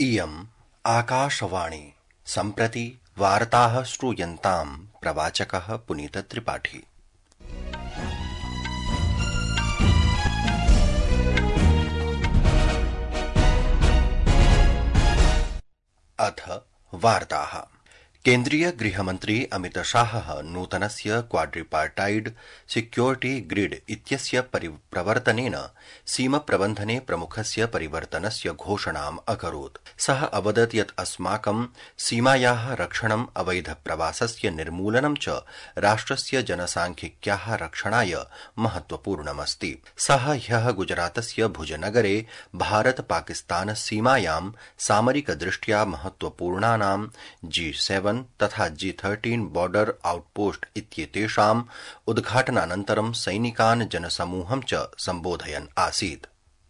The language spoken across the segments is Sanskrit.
इयम् आकाशवाणी सम्प्रति वार्ताः श्रूयन्ताम् प्रवाचकः पुनीतत्रिपाठी। अथ वार्ताः। केन्द्रीय गृहमन्त्री अमित शाहः नूतनस्य क्वाड्रिपार्टाइड सिक्योरिटी ग्रिड इत्यस्य प्रवर्तनेन सीमप्रबन्धने प्रमुखस्य परिवर्तनस्य घोषणाम् अकरोत्। सः अवदत् यत् अस्माकं सीमायाः रक्षणम् अवैधप्रवासस्य निर्मूलनं च राष्ट्रस्य जनसांख्यिक्याः रक्षणाय महत्वपूर्णमस्ति। सः ह्यः गुजरातस्य भुजनगरे भारत पाकिस्तान सीमायां सामरिकदृष्ट्या महत्वपूर्णानां G7 तथा G13 बॉर्डर आउटपोस्ट इत्येतेषाम् उद्घाटनानन्तरं सैनिकान् जनसमूहं च संबोधयन् आसीत्।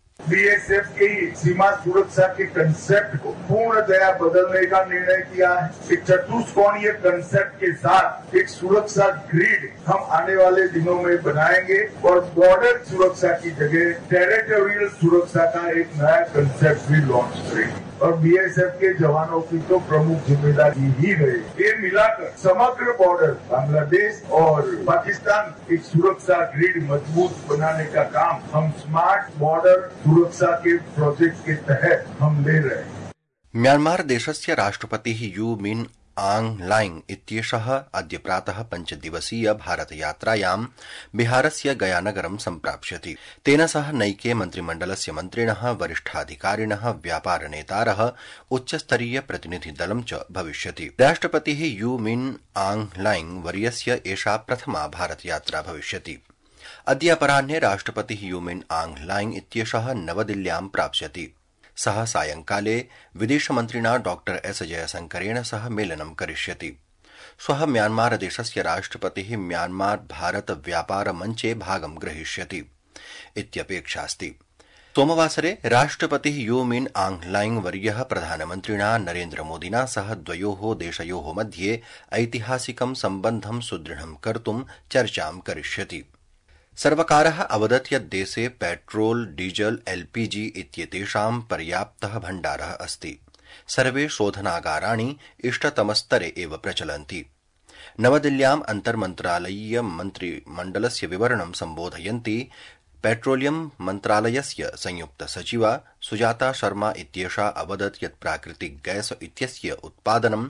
बीएसएफ की सीमा सुरक्षा के कंसेप्ट को पूर्णतया बदलने का निर्णय किया है। एक चतुष्कोणीय कंसेप्ट के साथ एक सुरक्षा ग्रिड हम आने वाले दिनों में बनाएंगे और बॉर्डर सुरक्षा की जगह टेरिटोरियल सुरक्षा का एक नया कंसेप्ट भी लॉन्च करेंगे और बीएसएफ के जवानों की तो प्रमुख जिम्मेदारी ही रही। ये मिलाकर समग्र बॉर्डर बांग्लादेश और पाकिस्तान एक सुरक्षा ग्रिड मजबूत बनाने का काम हम स्मार्ट बॉर्डर सुरक्षा के प्रोजेक्ट के तहत हम ले रहे हैं। म्यांमार देशस्य राष्ट्रपतिः यू मिन आंग लाइंग इत्येषः अद्य प्रातः 5 दिवसीय भारतयात्रायां बिहारस्य गयानगरं सम्प्राप्स्यति। तेन सह नैके मन्त्रिमण्डलस्य मन्त्रिणः, वरिष्ठाधिकारिणः, व्यापारनेतारः, उच्चस्तरीय प्रतिनिधिदलं च भविष्यति। राष्ट्रपतिः यू मिन आंग लाइंग वर्यस्य एषा प्रथमा भारतयात्रा भविष्यति। अद्य अपराह्ने राष्ट्रपतिः यू मिन आंग लाइंग इत्येषः नवदिल्ल्यां प्राप्स्यति। सः सायंकाले विदेशमन्त्रिणा डॉ एस जयशंकरेण सह मेलनं करिष्यति। श्वः म्यांमार देशस्य राष्ट्रपतिः म्यांमार भारत व्यापार मञ्चे भागं ग्रहीष्यति इत्यपेक्षास्ति। सोमवासरे राष्ट्रपतिः यू मिन आंग लाइंग वर्यः प्रधानमन्त्रिणा नरेन्द्र मोदिना सह द्वयोः देशयोः मध्ये ऐतिहासिकं सम्बन्धं सुदृढं कर्तुं चर्चां करिष्यति। सर्वकारः अवदत् यत् देशे पेट्रोल, डीजल, एलपीजी इत्येतेषां पर्याप्तः भण्डारः अस्ति। सर्वे शोधनागाराणि इष्टतमस्तरे एव प्रचलन्ति। नवदिल्ल्याम् अन्तर्मन्त्रालयीय मन्त्रिमण्डलस्य विवरणं सम्बोधयन्ती पेट्रोलियम मन्त्रालयस्य संयुक्त सचिवा सुजाता शर्मा इत्येषा अवदत् यत् प्राकृतिक गैस इत्यस्य उत्पादनं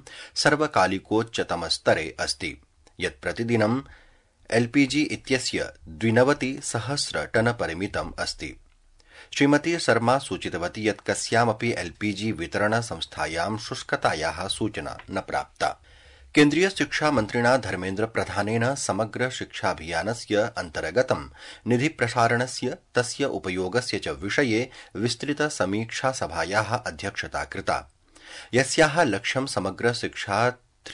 सर्वकालिकोच्चतमस्तरे अस्ति, यत् प्रतिदिनं एलपीजी इत्यस्य 92,000 टन परिमितम् अस्ति। श्रीमती शर्मा सूचितवती यत् कस्यामपि एलपीजी वितरण संस्थायां शुष्कतायाः सूचना न प्राप्ता। केन्द्रीय शिक्षा मन्त्रिणा धर्मेन्द्र प्रधानेन समग्र शिक्षाभियानस्य अन्तर्गतं निधि प्रसारणस्य तस्य उपयोगस्य च विषये विस्तृत समीक्षा सभायाः अध्यक्षता कृता, यस्याः लक्ष्यं समग्र शिक्षा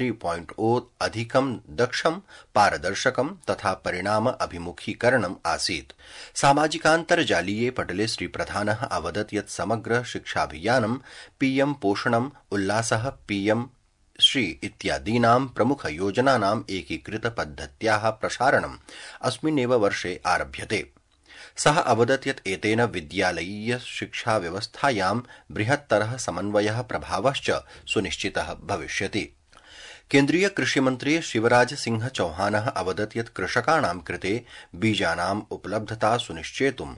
3.0 अधिकं दक्षं, पारदर्शकं तथा परिणाम अभिमुखीकरणम् आसीत्। सामाजिकान्तर्जालीये पटले श्रीप्रधानः अवदत् यत् समग्र शिक्षाभियानं पीएम पोषणम्, उल्लासः, पीएम श्री इत्यादीनां प्रमुखयोजनानाम् एकीकृतपद्धत्याः प्रसारणम् अस्मिन्नेव वर्षे आरभ्यते। सः अवदत् यत् एतेन विद्यालयीय शिक्षाव्यवस्थायां बृहत्तरः समन्वयः प्रभावश्च सुनिश्चितः भविष्यति। केन्द्रीय कृषिमन्त्री शिवराज सिंह चौहानः अवदत् यत् कृषकाणां कृते बीजानाम् उपलब्धता सुनिश्चेतुं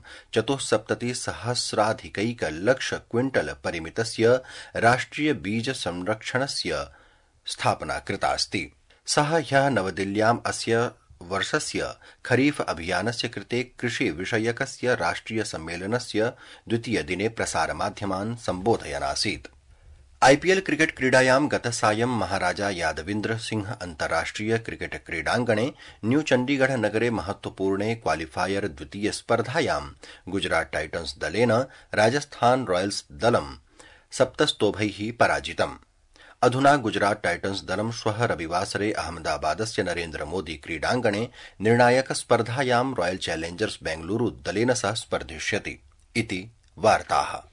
74,000 लक्ष क्विंटल परिमितस्य राष्ट्रिय बीज संरक्षणस्य स्थापना कृतास्ति। सः ह्यः नवदिल्ल्याम् अस्य वर्षस्य खरीफ अभियानस्य कृते कृषि विषयकस्य राष्ट्रिय सम्मेलनस्य द्वितीय दिने प्रसारमाध्यमान् सम्बोधयन्नासीत्। आईपीएल क्रिकेट क्रीडायां गतसायं महाराजा यादविन्द्र सिंह अन्ताराष्ट्रिय क्रिकेट क्रीडाङ्गणे न्यू चण्डीगढ़ नगरे महत्वपूर्णे क्वालिफायर द्वितीय स्पर्धायां गुजरात टाइटन्स दलेन राजस्थान रॉयल्स दलं 7 स्तोभैः पराजितम्। अधुना गुजरात टाइटन्स दलं श्वः रविवासरे अहमदाबादस्य नरेन्द्र मोदी क्रीडाङ्गणे निर्णायक स्पर्धायां रॉयल चैलेंजर्स बेंगलुरू दलेन सह स्पर्धिष्यति इति वार्ताः।